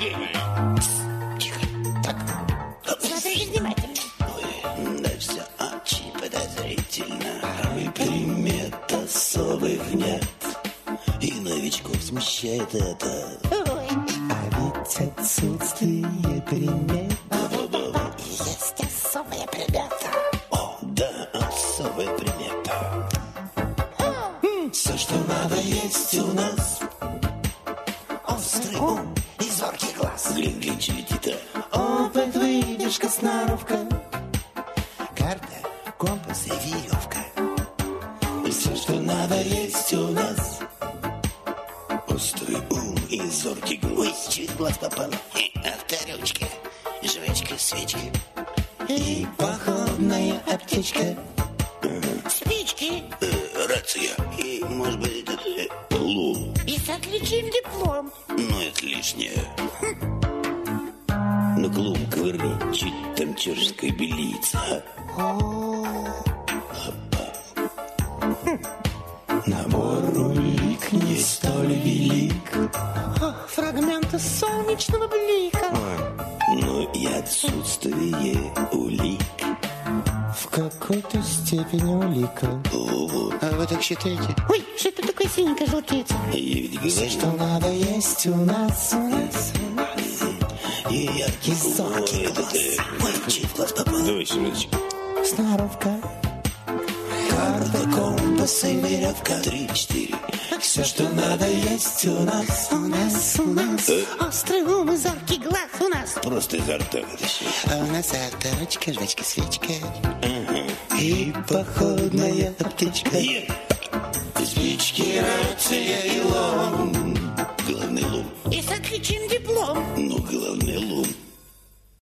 Тихо. Так. Смотри внимательно. Ой, да все очень подозрительно. Примет особых нет. И новичков смущает это. Ой. А ведь отсутствие примет. Есть особая примета. О, да, особая примета. Все, что надо, есть у нас. Острый ум и зоркий глаз. Глин-глин, чилитита. Опыт, выдержка, сноровка. Карта, компас и веревка. Все, что надо, есть у нас. Острый ум и зоркий глаз. Ой, чуть глаз попал. Авторучка, жвачка, свечка. И походная аптечка. Спички. Рация. И, может быть, лом. И с отличием диплом. Но это лишнее. Ну, клуб ковырни, чуть там чешская белица. Набор улик не столь велик. Фрагменты солнечного блика. Но и отсутствие улик. В какой-то степени улика. Вот. А вы так считаете? Ой, что это такое синенькое желтеется? Я ведь говорю. Что надо есть у нас. И яркий зоркий глаз. Ой, чуть глаз попал. Давай, Семенович. Сноровка. Карта, компас и веревка. 3-4. Все, что надо, есть у нас. У нас. Острый ум и зоркий глаз у нас. Просто изо рта вытащи. А у нас авторучка, жвачка, свечка. И походная аптечка. Спички, рация и лом. Главный лом. И с отличием диплом. Ну, главный лом.